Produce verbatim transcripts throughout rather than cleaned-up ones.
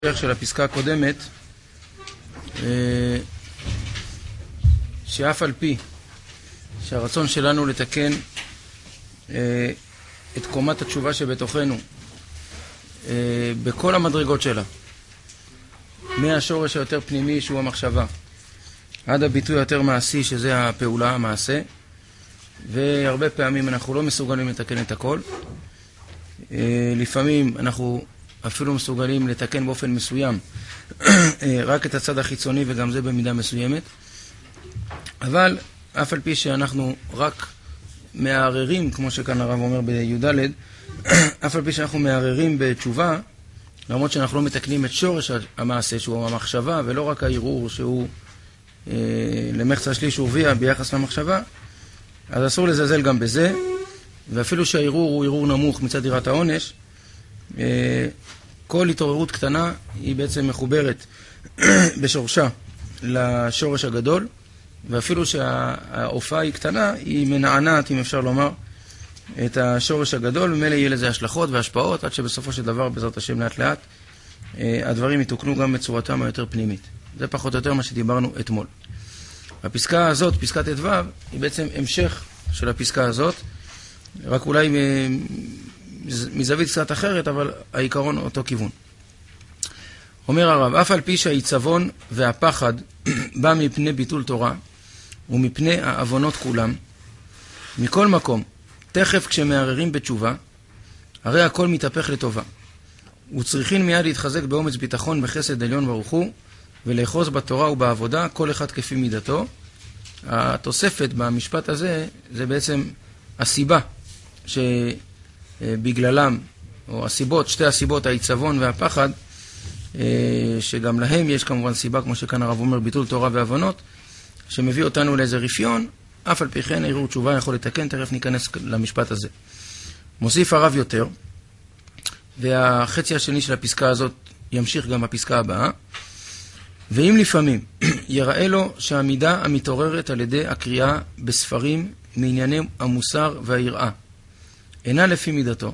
של הפסקה הקודמת, שאף על פי שהרצון שלנו לתקן את קומת התשובה שבתוכנו בכל המדרגות שלה, מהשורש היותר פנימי שהוא המחשבה עד הביטוי היותר מעשי שזה הפעולה, המעשה, והרבה פעמים אנחנו לא מסוגלים לתקן את הכל. לפעמים אנחנו אפילו מסוגלים לתקן באופן מסוים רק את הצד החיצוני, וגם זה במידה מסוימת. אבל אף על פי שאנחנו רק מערערים, כמו שכאן הרב אומר בי"ד, אף על פי שאנחנו מערערים בתשובה, למרות שאנחנו לא מתקנים את שורש המעשה שהוא המחשבה, ולא רק הערעור שהוא אה, למחצה שליש ורביע ביחס למחשבה, אז אסור לזלזל גם בזה. ואפילו שהערעור הוא ערעור נמוך מצד יראת העונש, אה, כל התעוררות קטנה היא בעצם מחוברת בשורשה לשורש הגדול, ואפילו שההופעה היא קטנה, היא מנענעת, אם אפשר לומר, את השורש הגדול, ומילא יהיה לזה השלכות והשפעות, עד שבסופו של דבר, בעזרת השם לאט לאט, הדברים יתוקנו גם בצורתם היותר פנימית. זה פחות או יותר מה שדיברנו אתמול. הפסקה הזאת, פסקת ט"ו, היא בעצם המשך של הפסקה הזאת, רק אולי מזווית קצת אחרת, אבל העיקרון אותו כיוון. אומר הרב, אף על פי שהעיצבון והפחד בא מפני ביטול תורה ומפני העוונות כולם, מכל מקום, תכף כשמערערים בתשובה, הרי הכל מתהפך לטובה. וצריכים מיד להתחזק באומץ ביטחון בחסד עליון ברוך הוא, ולאחוז בתורה ובעבודה, כל אחד כפי מידתו. התוספת במשפט הזה, זה בעצם הסיבה שבגללם, או הסיבות, שתי הסיבות, העיצבון והפחד, שגם להם יש כמובן סיבה, כמו שכאן הרב אומר, ביטול תורה ועוונות, שמביא אותנו לאיזה רפיון. אף על פי כן ערעור תשובה יכול לתקן, תכף ניכנס למשפט הזה. מוסיף הרב יותר, והחצי השני של הפסקה הזאת ימשיך גם בפסקה הבאה. ואם לפעמים יראה לו שהמידה המתעוררת על ידי הקריאה בספרים מענייני המוסר והיראה אינה לפי מידתו,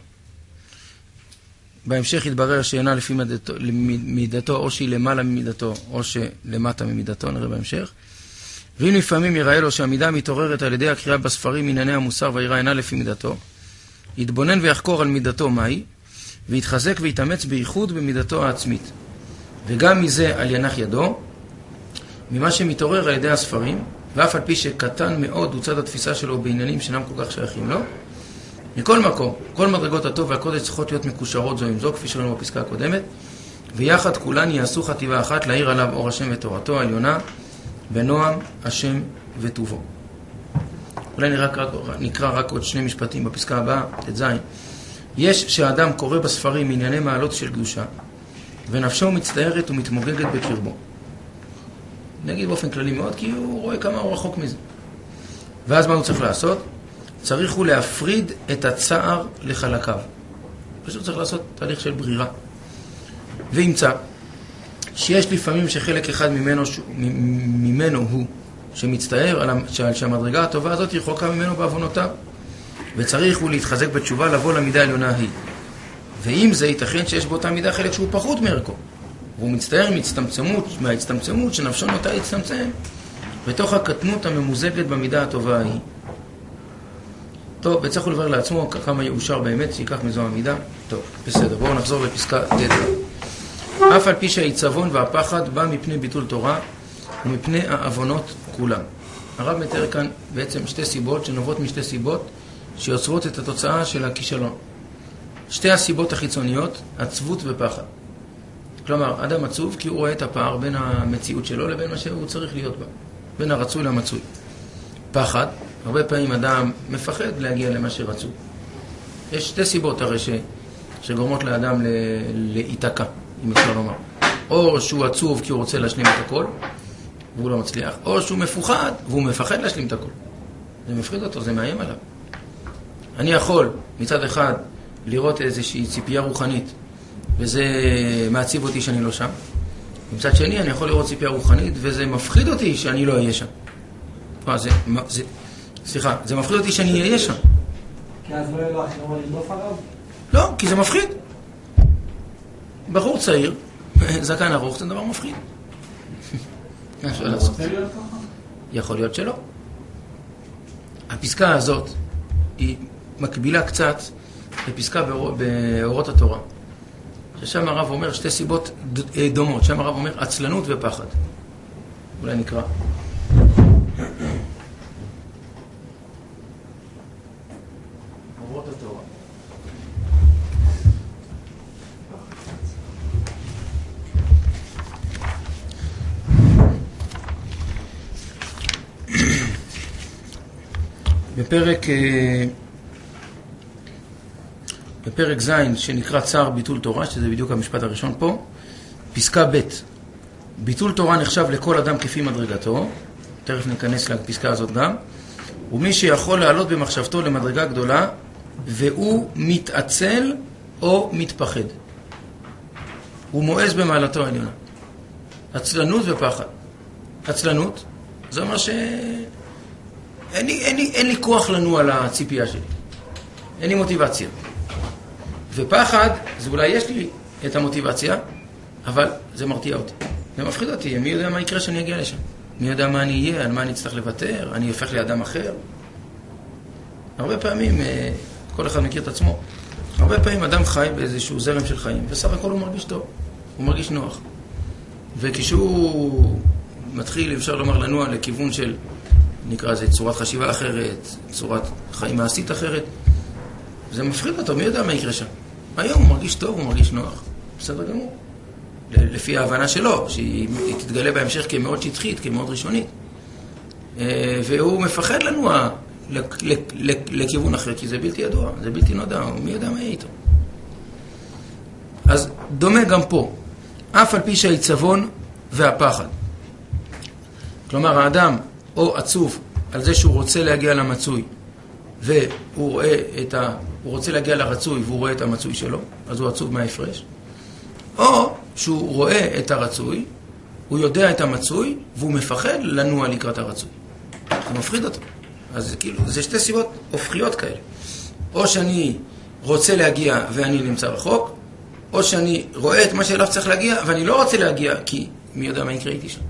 בהמשך יתברר שאינה לפי מידתו, מידתו או שהיא למעלה ממידתו או שלמטה ממידתו, נראה בהמשך. ואם לפעמים יראה לו שהמידה מתעוררת על ידי הקריאה בספרים מענייני המוסר והיראה אינה לפי מידתו, יתבונן ויחקור על מידתו מהי, ויתחזק ויתאמץ בייחוד במידתו העצמית, וגם מזה על ינח ידו, ממה שמתעורר על ידי הספרים, ואף על פי שקטן מאוד הוא צד התפיסה שלו בעניינים שאינם כל כך שייכים לו. מכל מקום, כל מדרגות הטוב והקודש צריכות להיות מקושרות זו עם זו, כפי שראינו בפסקה הקודמת, ויחד כולן יעשו חטיבה אחת להאיר עליו אור השם ותורתו העליונה, בנועם השם וטובו. אולי נקרא, נקרא רק עוד שני משפטים בפסקה הבאה, ט"ז. יש שהאדם קורא בספרים ענייני מעלות של קדושה, ונפשו מצטערת ומתמוגגת בקרבו. נגיד באופן כללי מאוד, כי הוא רואה כמה הוא רחוק מזה. ואז מה הוא צריך לעשות? צריך הוא להפריד את הצער לחלקיו. פשוט צריך לעשות תהליך של ברירה. וימצא שיש לפעמים שחלק אחד ממנו, ממנו הוא שמצטער על שהמדרגה הטובה הזאת רחוקה ממנו בעוונותיו, וצריך הוא להתחזק בתשובה לבוא למידה העליונה ההיא. ואם זה ייתכן שיש באותה מידה חלק שהוא פחות מערכו, והוא מצטער מהצטמצמות, מההצטמצמות שנפשו נוטה להצטמצם בתוך הקטנות הממוזגת במידה הטובה ההיא. טוב, וצריך הוא לברר לעצמו כמה יאושר באמת שיקח מזו המידה. טוב, בסדר, בואו נחזור לפסקה ט"ו. אף על פי שהעיצבון והפחד בא מפני ביטול תורה ומפני העוונות כולם. הרב מתאר כאן בעצם שתי סיבות שנובעות משתי סיבות שיוצרות את התוצאה של הכישלון. שתי הסיבות החיצוניות, עצבות ופחד. כלומר, אדם עצוב כי הוא רואה את הפער בין המציאות שלו לבין מה שהוא צריך להיות בה, בין הרצוי למצוי. פחד, הרבה פעמים אדם מפחד להגיע למה שרצוי. יש שתי סיבות הרי ש... שגורמות לאדם ל... להיתקע, אם אפשר לומר. או שהוא עצוב כי הוא רוצה להשלים את הכל, והוא לא מצליח, או שהוא מפוחד והוא מפחד להשלים את הכל. זה מפחיד אותו, זה מאיים עליו. אני יכול מצד אחד לראות איזושהי ציפייה רוחנית, וזה מעציב אותי שאני לא שם. מצד שני, אני יכול לראות ציפייה רוחנית, וזה מפחיד אותי שאני לא אהיה שם. מה, זה, זה, סליחה, זה מפחיד אותי שאני אהיה שם. כי אז לא יהיה לו אחר לרדוף עליו? לא, כי זה מפחיד. בחור צעיר, זקן ארוך זה דבר מפחיד. מה אפשר לעשות? יכול להיות שלא. הפסקה הזאת היא מקבילה קצת לפסקה באורות התורה. ששם הרב אומר שתי סיבות דומות. שם הרב אומר עצלנות ופחד. אולי נקרא. אורות התורה. בפרק בפרק ז' שנקרא צער ביטול תורה, שזה בדיוק המשפט הראשון פה, פסקה ב', ביטול תורה נחשב לכל אדם כפי מדרגתו, תכף ניכנס לפסקה הזאת גם, ומי שיכול לעלות במחשבתו למדרגה גדולה, והוא מתעצל או מתפחד. הוא מואז במעלתו העליונה. עצלנות ופחד. עצלנות, זה אומר ש... אין לי, אין לי, אין לי כוח לנוע על הציפייה שלי. אין לי מוטיבציה. ופחד, זה אולי יש לי את המוטיבציה, אבל זה מרתיע אותי. זה מפחיד אותי. מי יודע מה יקרה שאני אגיע לשם? מי יודע מה אני אהיה? על מה אני אצטרך לוותר? אני הופך לאדם אחר? הרבה פעמים, כל אחד מכיר את עצמו, הרבה פעמים אדם חי באיזשהו זרם של חיים, וסך הכל הוא מרגיש טוב. הוא מרגיש נוח. וכשהוא מתחיל, אפשר לומר, לנוע לכיוון של נקרא זה צורת חשיבה אחרת, צורת חיים מעשית אחרת. זה מפחיד אותו, מי יודע מה יקרה שם? היום הוא מרגיש טוב, הוא מרגיש נוח. בסדר גמור. לפי ההבנה שלו, שהיא תתגלה בהמשך כמאוד שטחית, כמאוד ראשונית. והוא מפחד לנוע לכיוון אחר, כי זה בלתי ידוע, זה בלתי נודע, מי יודע מה יהיה איתו. אז דומה גם פה, אף על פי שהעיצבון והפחד. כלומר, האדם או עצוב על זה שהוא רוצה להגיע למצוי, והוא רואה את ה... הוא רוצה להגיע לרצוי והוא רואה את המצוי שלו, אז הוא עצוב מההפרש. או שהוא רואה את הרצוי, הוא יודע את המצוי, והוא מפחד לנוע לקראת הרצוי. זה מפחיד אותו. אז כאילו, זה שתי סיבות הופכיות כאלה. או שאני רוצה להגיע ואני נמצא רחוק, או שאני רואה את מה שאליו צריך להגיע, ואני לא רוצה להגיע, כי מי יודע מה יקרה איתי שם.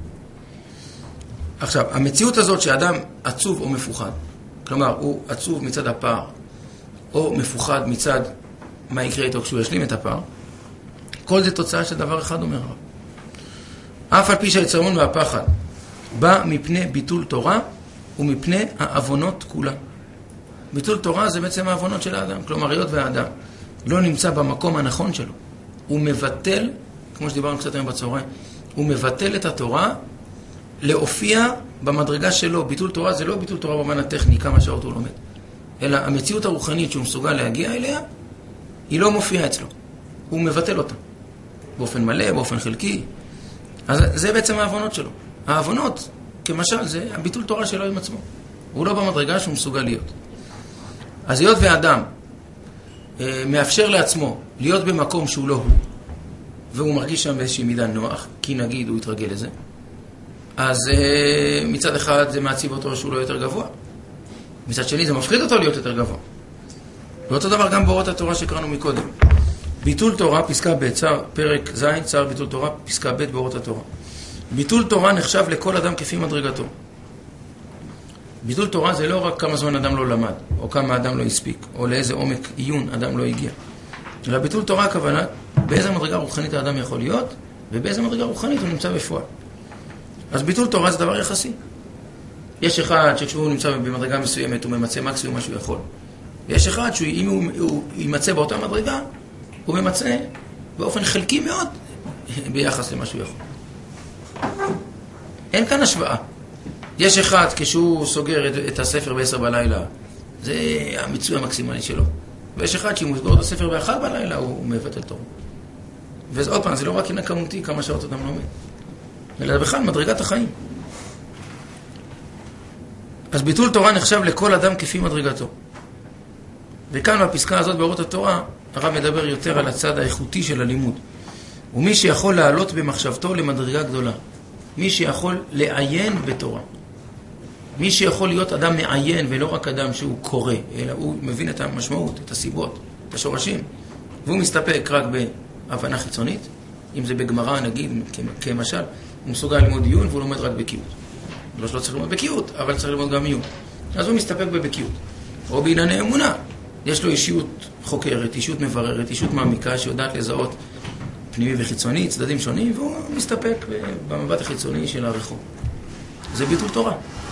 עכשיו, המציאות הזאת שאדם עצוב או מפוחד, כלומר, הוא עצוב מצד הפער, או מפוחד מצד מה יקרה איתו כשהוא ישלים את הפער, כל זה תוצאה של דבר אחד, אומר הרב. אף על פי שהיצרון והפחד בא מפני ביטול תורה ומפני העוונות כולה. ביטול תורה זה בעצם העוונות של האדם. כלומר, היות והאדם לא נמצא במקום הנכון שלו, הוא מבטל, כמו שדיברנו קצת היום בצהריים, הוא מבטל את התורה להופיע במדרגה שלו. ביטול תורה זה לא ביטול תורה במובן הטכני, כמה שעות הוא לומד. אלא המציאות הרוחנית שהוא מסוגל להגיע אליה, היא לא מופיעה אצלו. הוא מבטל אותה. באופן מלא, באופן חלקי. אז זה בעצם העוונות שלו. העוונות, כמשל, זה הביטול תורה שלו עם עצמו. הוא לא במדרגה שהוא מסוגל להיות. אז היות והאדם אה, מאפשר לעצמו להיות במקום שהוא לא הוא, והוא מרגיש שם באיזושהי מידה נוח, כי נגיד הוא יתרגל לזה, אז אה, מצד אחד זה מעציב אותו שהוא לא יותר גבוה. מצד שני זה מפחיד אותו להיות יותר גבוה. ואותו דבר גם באורות התורה שקראנו מקודם. ביטול תורה, פסקה ב', צער, פרק ז', צער ביטול תורה, פסקה ב' באורות התורה. ביטול תורה נחשב לכל אדם כפי מדרגתו. ביטול תורה זה לא רק כמה זמן אדם לא למד, או כמה אדם לא הספיק, או לאיזה עומק עיון אדם לא הגיע. אלא ביטול תורה הכוונה, באיזה מדרגה רוחנית האדם יכול להיות, ובאיזה מדרגה רוחנית הוא נמצא בפועל. אז ביטול תורה זה דבר יחסי. יש אחד שכשהוא נמצא במדרגה מסוימת, הוא ממצא מקסימום מה שהוא יכול. ויש אחד שאם הוא, הוא יימצא באותה מדרגה, הוא ממצא באופן חלקי מאוד ביחס למה שהוא יכול. אין כאן השוואה. יש אחד כשהוא סוגר את, את הספר בעשר בלילה, זה המיצוי המקסימלי שלו. ויש אחד שאם הוא סוגר את הספר באחד בלילה, הוא, הוא מבטל תורה. וזה עוד פעם, זה לא רק עניין כמותי כמה שעות אדם לומד, אלא בכלל מדרגת החיים. אז ביטול תורה נחשב לכל אדם כפי מדרגתו. וכאן בפסקה הזאת באורות התורה, הרב מדבר יותר על הצד האיכותי של הלימוד. ומי שיכול לעלות במחשבתו למדרגה גדולה. מי שיכול לעיין בתורה. מי שיכול להיות אדם מעיין ולא רק אדם שהוא קורא, אלא הוא מבין את המשמעות, את הסיבות, את השורשים. והוא מסתפק רק בהבנה חיצונית. אם זה בגמרא, נגיד, כמשל, הוא מסוגל ללמוד עיון והוא לומד רק בקיאות. לא שלא צריך ללמוד בקיאות, אבל צריך ללמוד גם עיון. אז הוא מסתפק בבקיאות. או בענייני אמונה. יש לו אישיות חוקרת, אישיות מבררת, אישיות מעמיקה שיודעת לזהות פנימי וחיצוני, צדדים שונים, והוא מסתפק במבט החיצוני של הרחוב. זה ביטול תורה.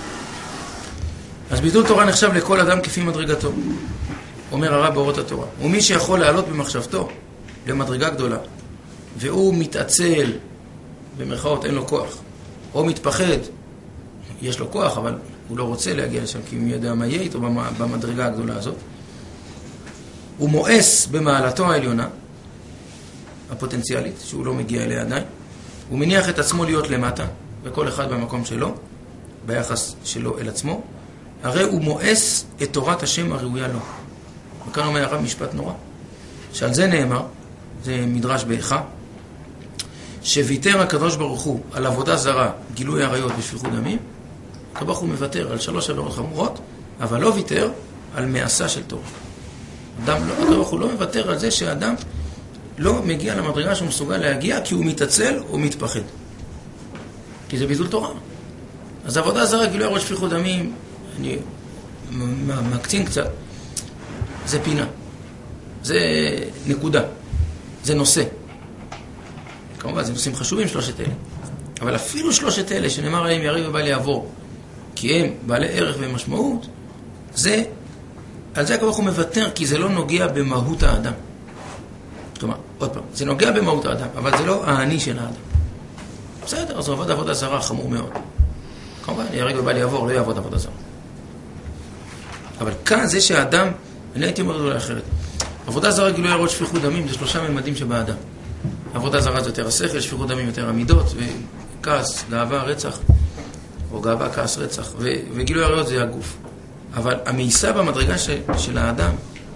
אז ביטול תורה נחשב לכל אדם כפי מדרגתו. אומר הרב באורות התורה. ומי שיכול לעלות במחשבתו למדרגה גדולה, והוא מתעצל, במרכאות אין לו כוח, או מתפחד, יש לו כוח, אבל הוא לא רוצה להגיע לשם, כי הוא יודע מה יהיה איתו במדרגה הגדולה הזאת. הוא מואס במעלתו העליונה, הפוטנציאלית, שהוא לא מגיע אליה עדיין. הוא מניח את עצמו להיות למטה, וכל אחד במקום שלו, ביחס שלו אל עצמו. הרי הוא מואס את תורת השם הראויה לו. וכאן אומר הרב משפט נורא, שעל זה נאמר, זה מדרש באיכה, שוויתר הקדוש ברוך הוא על עבודה זרה, גילוי עריות ושפיכות דמים, הקדוש הוא מוותר על שלוש עבירות חמורות, אבל לא ויתר על מעשה של תורה. אדם לא, הקדוש הוא לא מוותר על זה שהאדם לא מגיע למדרגה שהוא מסוגל להגיע, כי הוא מתעצל או מתפחד. כי זה ביטול תורה. אז עבודה זרה, גילוי עריות ושפיכות דמים, אני מקצין קצת, זה פינה. זה נקודה. זה נושא. כמובן, זה נושאים חשובים, שלושת אלה. אבל אפילו שלושת אלה, שנאמר עליהם יריב ובל יעבור, כי הם בעלי ערך ומשמעות, זה, על זה הקדוש הוא מוותר, כי זה לא נוגע במהות האדם. כלומר, עוד פעם, זה נוגע במהות האדם, אבל זה לא האני של האדם. בסדר, אז עבוד עבודה זרה חמור מאוד. כמובן, יריב ובל יעבור, לא יעבוד עבודה זרה. אבל כאן זה שהאדם, אני הייתי אומר אולי אחרת, עבודה זרה, גילוי עריות, שפיכות דמים, זה שלושה ממדים שבאדם. עבודה זרה זה יותר השכל, שפיכות דמים יותר המידות, וכעס, גאווה, רצח, או גאווה, כעס, רצח, ו- וגילוי עריות זה הגוף. אבל המעיסה במדרגה של, של האדם,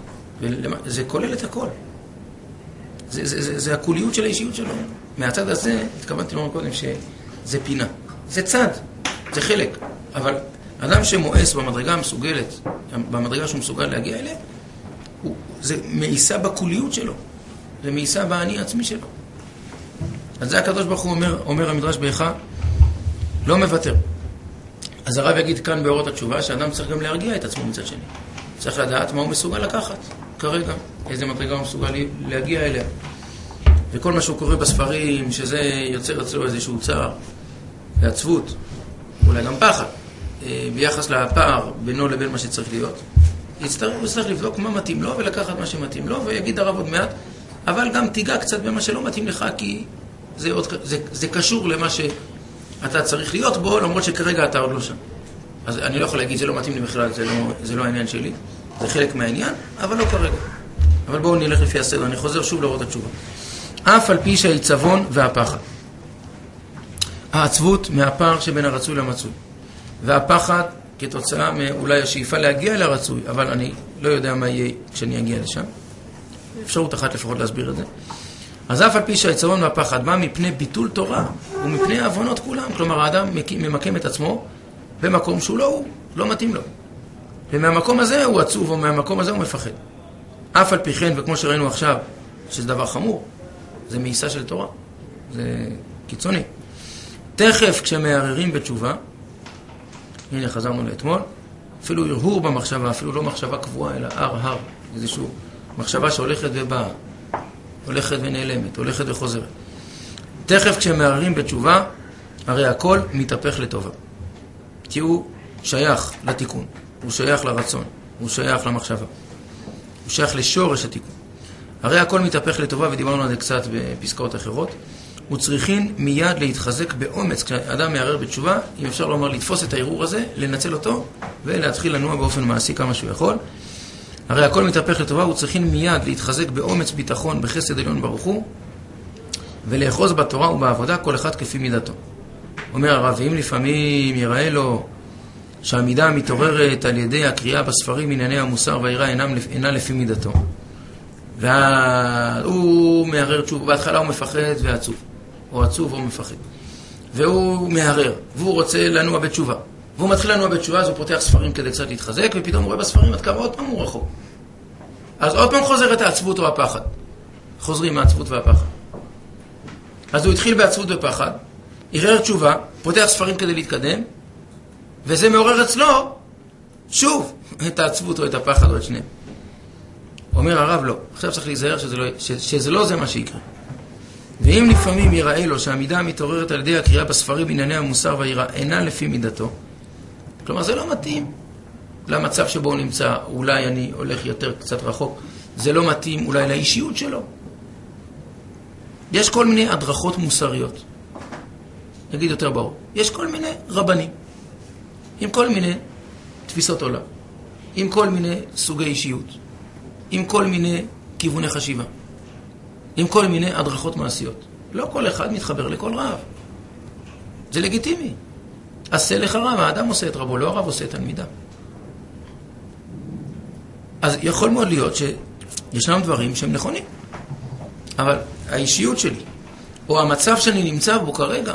זה כולל את הכל. זה, זה, זה, זה הכוליות של האישיות שלו. מהצד הזה, התכוונתי לומר קודם, שזה פינה. זה צד, זה חלק. אבל אדם שמואס במדרגה המסוגלת, במדרגה שהוא מסוגל להגיע אליה, הוא, זה מעיסה בכוליות שלו. זה מעיסה בעני העצמי שלו. אז זה הקדוש ברוך הוא אומר, אומר המדרש באיכה, לא מוותר. אז הרב יגיד כאן באורות התשובה, שאדם צריך גם להרגיע את עצמו מצד שני. צריך לדעת מה הוא מסוגל לקחת כרגע, איזה מדרגה הוא מסוגל להגיע אליה. וכל מה שהוא קורא בספרים, שזה יוצר אצלו איזשהו צער ועצבות, אולי גם פחד, ביחס לפער בינו לבין מה שצריך להיות. יצטרך, הוא צריך לבדוק מה מתאים לו ולקחת מה שמתאים לו, ויגיד הרב עוד מעט, אבל גם תיגע קצת במה שלא מתאים לך, כי זה, עוד, זה, זה קשור למה שאתה צריך להיות בו, למרות שכרגע אתה עוד לא שם. אז אני לא יכול להגיד, זה לא מתאים לי בכלל, זה לא, זה לא העניין שלי, זה חלק מהעניין, אבל לא כרגע. אבל בואו נלך לפי הסדר, אני חוזר שוב לאורות התשובה. אף על פי שהעיצבון והפחד. העצבות מהפער שבין הרצוי למצוי. והפחד כתוצאה מאולי השאיפה להגיע לרצוי, אבל אני לא יודע מה יהיה כשאני אגיע לשם. אפשרות אחת לפחות להסביר את זה. אז אף על פי שהעיצבון והפחד בא מפני ביטול תורה ומפני העוונות כולם. כלומר, האדם ממקם את עצמו במקום שהוא לא הוא, לא מתאים לו. ומהמקום הזה הוא עצוב, או מהמקום הזה הוא מפחד. אף על פי כן, וכמו שראינו עכשיו, שזה דבר חמור, זה מעיסה של תורה. זה קיצוני. תכף כשמערערים בתשובה, הנה חזרנו לאתמול, אפילו הרהור במחשבה, אפילו לא מחשבה קבועה, אלא הר הר, איזושהי מחשבה שהולכת ובאה, הולכת ונעלמת, הולכת וחוזרת. תכף כשמערערים בתשובה, הרי הכל מתהפך לטובה. כי הוא שייך לתיקון, הוא שייך לרצון, הוא שייך למחשבה, הוא שייך לשורש התיקון. הרי הכל מתהפך לטובה, ודיברנו על זה קצת בפסקאות אחרות. וצריכים מיד להתחזק באומץ. כשאדם מערער בתשובה, אם אפשר לומר, לתפוס את הערעור הזה, לנצל אותו, ולהתחיל לנוע באופן מעשי כמה שהוא יכול. הרי הכל מתהפך לטובה, וצריכים מיד להתחזק באומץ ביטחון בחסד עליון ברוך הוא, ולאחוז בתורה ובעבודה כל אחד כפי מידתו. אומר הרב, ואם לפעמים יראה לו שהמידה המתעוררת על ידי הקריאה בספרים ענייני המוסר והיראה אינה לפי מידתו, והוא מערער תשובה, בהתחלה הוא מפחד ועצוב, או עצוב או מפחד, והוא מערער, והוא רוצה לנוע בתשובה, והוא מתחיל לנוע בתשובה, אז הוא פותח ספרים כדי קצת להתחזק, ופתאום הוא רואה בספרים עד כמה עוד פעם הוא רחוק. אז עוד פעם חוזרת העצבות או הפחד, חוזרים מהעצבות והפחד. אז הוא התחיל בעצבות ופחד, ערער תשובה, פותח ספרים כדי להתקדם, וזה מעורר אצלו, שוב, את העצבות או את הפחד או את שניהם. אומר הרב לא, עכשיו צריך להיזהר שזה לא, ש, שזה לא זה מה שיקרה. ואם לפעמים ייראה לו שהמידה המתעוררת על ידי הקריאה בספרים בענייני המוסר והיראה אינה לפי מידתו, כלומר זה לא מתאים למצב שבו הוא נמצא, אולי אני הולך יותר קצת רחוק, זה לא מתאים אולי לאישיות שלו. יש כל מיני הדרכות מוסריות, נגיד יותר ברור, יש כל מיני רבנים, עם כל מיני תפיסות עולם, עם כל מיני סוגי אישיות, עם כל מיני כיווני חשיבה, עם כל מיני הדרכות מעשיות. לא כל אחד מתחבר לכל רב. זה לגיטימי. עשה לך רב, האדם עושה את רבו, לא הרב עושה את תלמידה. אז יכול מאוד להיות שישנם דברים שהם נכונים. אבל האישיות שלי, או המצב שאני נמצא בו כרגע,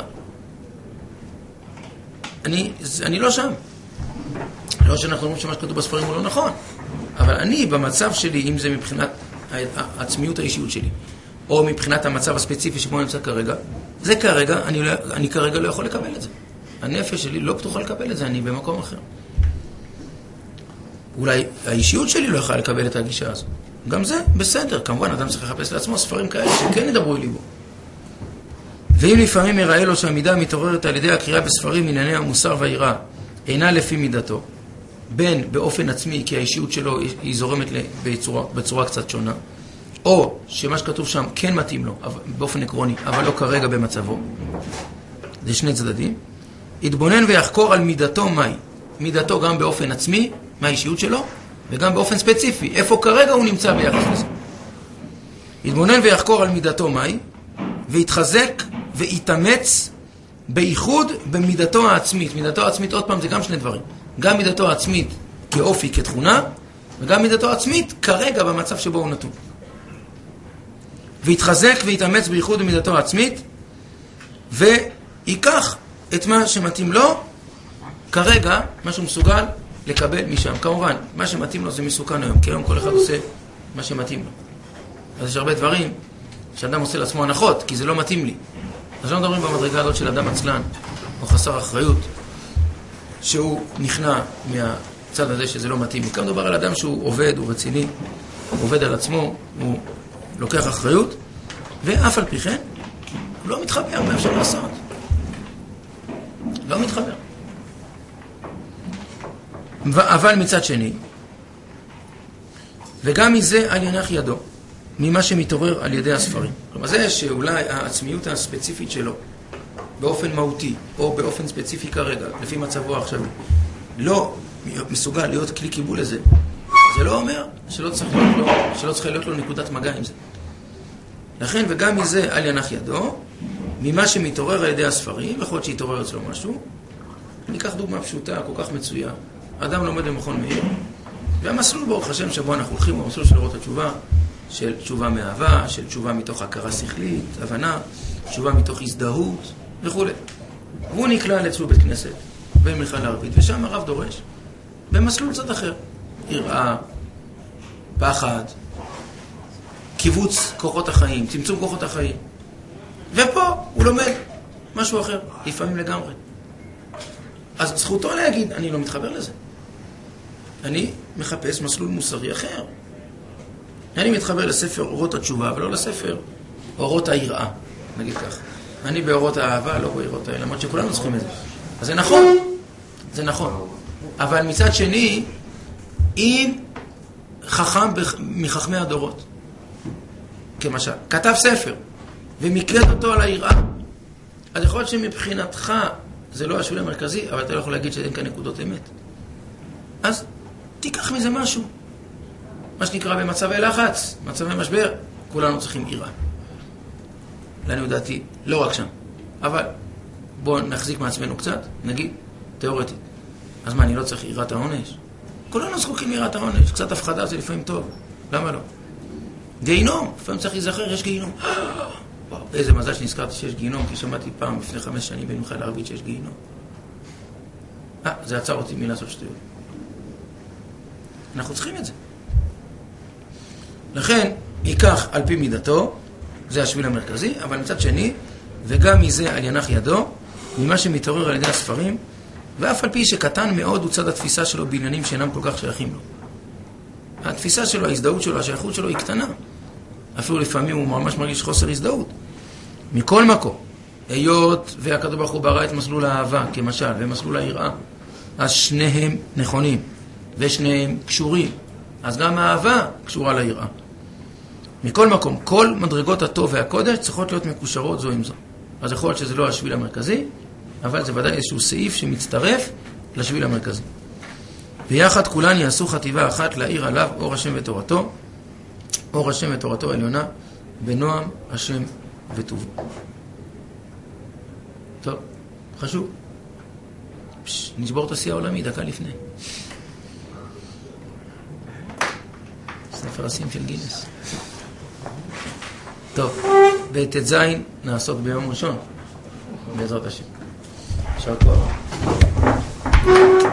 אני, אני לא שם. לא שאנחנו אומרים שמה שכתוב בספרים הוא לא נכון. אבל אני במצב שלי, אם זה מבחינת העצמיות האישיות שלי, או מבחינת המצב הספציפי שבו אני נמצא כרגע, זה כרגע, אני, לא, אני כרגע לא יכול לקבל את זה. הנפש שלי לא פתוחה לקבל את זה, אני במקום אחר. אולי האישיות שלי לא יכולה לקבל את הגישה הזו. גם זה בסדר, כמובן אדם צריך לחפש לעצמו ספרים כאלה שכן ידברו אלי בו. ואם לפעמים יראה לו שהמידה מתעוררת על ידי הקריאה בספרים ענייני המוסר והיראה אינה לפי מידתו, בין באופן עצמי כי האישיות שלו היא זורמת בצורה, בצורה קצת שונה, או שמה שכתוב שם כן מתאים לו באופן עקרוני, אבל לא כרגע במצבו, זה שני צדדים, יתבונן ויחקור על מידתו מהי, מידתו גם באופן עצמי, מה האישיות שלו, וגם באופן ספציפי, איפה כרגע הוא נמצא ביחס לזה. יתבונן ויחקור על מידתו מהי, ויתחזק ויתאמץ בייחוד במידתו העצמית. מידתו העצמית, עוד פעם, זה גם שני דברים. גם מידתו העצמית כאופי, כתכונה, וגם מידתו העצמית כרגע במצב שבו הוא נתון. ויתחזק ויתאמץ בייחוד במידתו העצמית, ויקח את מה שמתאים לו, כרגע, מה שהוא מסוגל לקבל משם. כמובן, מה שמתאים לו זה מסוכן היום, כי היום כל אחד עושה מה שמתאים לו. אז יש הרבה דברים שאדם עושה לעצמו הנחות, כי זה לא מתאים לי. אז לא מדברים במדרגה הזאת של אדם עצלן, או חסר אחריות, שהוא נכנע מהצד הזה שזה לא מתאים. כאן מדובר על אדם שהוא עובד, הוא רציני, הוא עובד על עצמו, הוא לוקח אחריות, ואף על פי כן, הוא לא מתחבר, מה אפשר לעשות? לא מתחבר. אבל מצד שני, וגם מזה על ינח ידו, ממה שמתעורר על ידי הספרים. כלומר, זה שאולי העצמיות הספציפית שלו, באופן מהותי, או באופן ספציפי כרגע, לפי מצבו עכשיו, לא מסוגל להיות כלי קיבול לזה, זה לא אומר שלא צריך להיות לו, שלא צריך להיות לו נקודת מגע עם זה. לכן, וגם מזה על ינח ידו, ממה שמתעורר על ידי הספרים, יכול להיות שיתעורר אצלו משהו, ניקח דוגמה פשוטה, כל כך מצויה. אדם לומד במכון מאיר, והמסלול ברוך השם שבו אנחנו הולכים, הוא המסלול של אורות התשובה, של תשובה מאהבה, של תשובה מתוך הכרה שכלית, הבנה, תשובה מתוך הזדהות וכו'. והוא נקלע לאיזשהו בית כנסת, במלכה לערבית, ושם הרב דורש, במסלול קצת אחר. יראה, פחד, קיבוץ כוחות החיים, צמצום כוחות החיים. ופה הוא לומד משהו אחר, לפעמים לגמרי. אז זכותו להגיד, אני לא מתחבר לזה. אני מחפש מסלול מוסרי אחר. אני מתחבר לספר אורות התשובה, ולא לספר אורות היראה, נגיד כך. אני באורות האהבה, לא באורות האלה, למרות שכולנו צריכים את זה. אז זה נכון, זה נכון. אבל מצד שני, אם חכם מחכמי הדורות, כמשל, כתב ספר, ומקלט אותו על היראה, אז יכול להיות שמבחינתך זה לא השביל המרכזי, אבל אתה לא יכול להגיד שאין כאן נקודות אמת. אז תיקח מזה משהו. מה שנקרא במצבי לחץ, מצבי משבר, כולנו צריכים יראה. לעניות דעתי, לא רק שם. אבל בואו נחזיק מעצמנו קצת, נגיד, תיאורטית. אז מה, אני לא צריך יראת העונש? כולנו זקוקים יראת העונש. קצת הפחדה זה לפעמים טוב. למה לא? גיהינום, לפעמים צריך להיזכר, יש גיהינום. וואו, איזה מזל שנזכרתי שיש גיהינום, כי שמעתי פעם לפני חמש שנים במלכה לערבית שיש גיהינום. אה, זה עצר אותי מלעשות שטויות. אנחנו צריכים את זה. לכן, ייקח על פי מידתו, זה השביל המרכזי, אבל מצד שני, וגם מזה על ינח ידו, ממה שמתעורר על ידי הספרים, ואף על פי שקטן מאוד הוא צד התפיסה שלו בעניינים שאינם כל כך שייכים לו. התפיסה שלו, ההזדהות שלו, השייכות שלו היא קטנה. אפילו לפעמים הוא ממש מרגיש חוסר הזדהות. מכל מקום, היות והקדוש ברוך הוא ברא את מסלול האהבה, כמשל, ומסלול היראה, אז שניהם נכונים, ושניהם קשורים. אז גם האהבה קשורה ליראה. מכל מקום, כל מדרגות הטוב והקודש צריכות להיות מקושרות זו עם זו. אז יכול להיות שזה לא השביל המרכזי, אבל זה ודאי איזשהו סעיף שמצטרף לשביל המרכזי. ביחד כולן יעשו חטיבה אחת להאיר עליו אור השם ותורתו, אור השם ותורתו העליונה, בנועם השם וטובו. טוב, חשוב. פש, נשבור את השיא העולמי דקה לפני. ספר השיאים של גינס. טוב, בט"ז נעסוק ביום ראשון, בעזרת השם. שעות טובה.